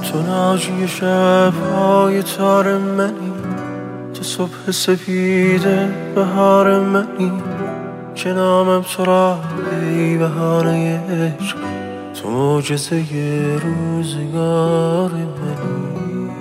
تو ناجی شب‌های تار منی، تو صبح سپیده بهار منی که نامم تو را ای بهانه عشق، تو معجزه روزگار منی.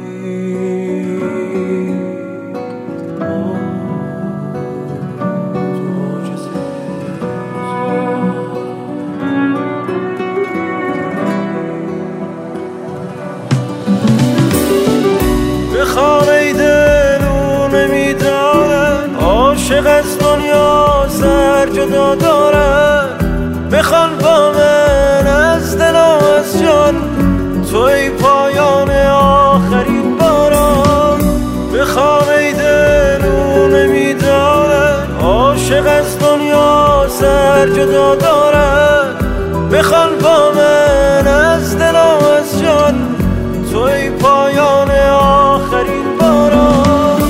بخوانه دلو نمیدارن، عاشق از دنیا سر جدا دارن. بخوان با من از دل و از جان، توی پایان آخرین باران. بخوانه دلو نمیدارن، عاشق از دنیا سر جدا دارن. بخوان با من از دل و از جان، توی پایان آخرین باران.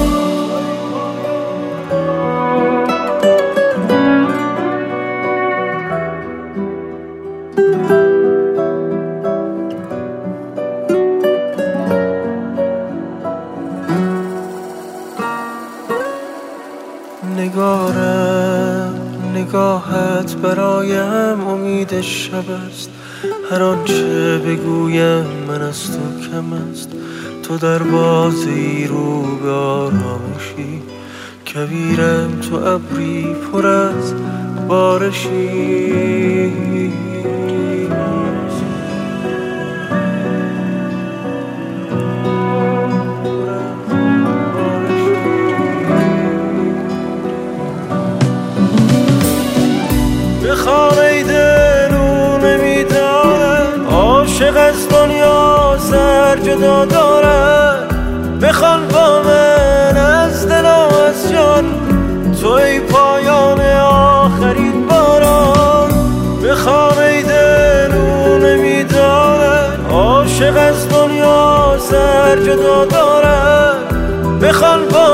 نگارم نگاهت برایم امید شب است، هر آنچه بگویم من از تو کم است. تو در بازی رو به آرامشی، کویرم تو ابری پر از بارشی. بخوانه دلو نمیدارن، عاشق از دنیا سر جدا دارن. بخوان با من از دل و از جان، توی پایان آخرین باران. بخوانه دلو نمیدارن، عاشق از دنیا سر جدا دارن. بخوان با